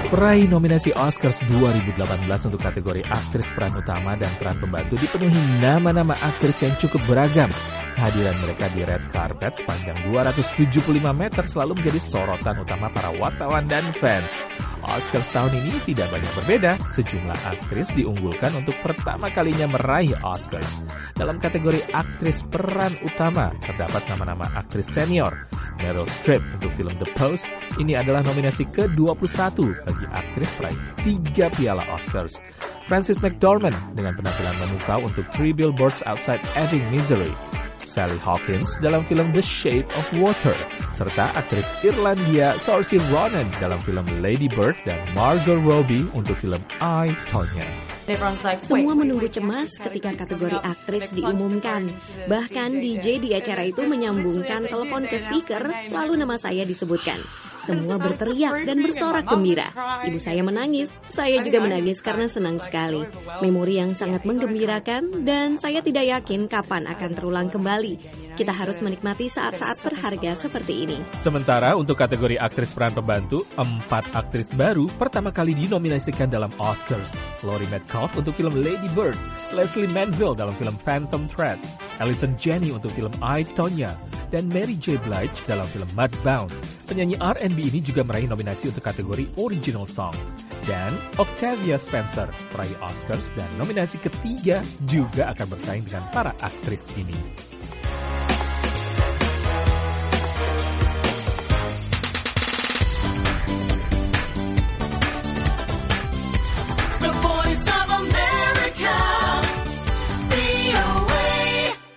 Peraih nominasi Oscars 2018 untuk kategori aktris peran utama dan peran pembantu dipenuhi nama-nama aktris yang cukup beragam. Kehadiran mereka di red carpet sepanjang 275 meter selalu menjadi sorotan utama para wartawan dan fans. Oscars tahun ini tidak banyak berbeda, sejumlah aktris diunggulkan untuk pertama kalinya meraih Oscars. Dalam kategori aktris peran utama, terdapat nama-nama aktris senior. Meryl Streep untuk film The Post, ini adalah nominasi ke-21 bagi aktris peraih 3 piala Oscars. Frances McDormand dengan penampilan memukau untuk Three Billboards Outside Ebbing, Missouri. Sally Hawkins dalam film The Shape of Water, serta aktris Irlandia Saoirse Ronan dalam film Lady Bird dan Margot Robbie untuk film I, Tonya. Semua menunggu cemas ketika kategori aktris diumumkan. Bahkan DJ di acara itu menyambungkan telepon ke speaker, lalu nama saya disebutkan. Semua berteriak dan bersorak gembira. Ibu saya menangis, saya juga menangis karena senang sekali. Memori yang sangat menggembirakan dan saya tidak yakin kapan akan terulang kembali. Kita harus menikmati saat-saat berharga seperti ini. Sementara untuk kategori aktris peran pembantu, 4 aktris baru pertama kali dinominasikan dalam Oscars. Laurie Metcalf untuk film Lady Bird, Leslie Manville dalam film Phantom Thread, Allison Janney untuk film I, Tonya, dan Mary J. Blige dalam film Mudbound. Penyanyi R&B ini juga meraih nominasi untuk kategori Original Song. Dan Octavia Spencer meraih Oscars dan nominasi ketiga juga akan bersaing dengan para aktris ini.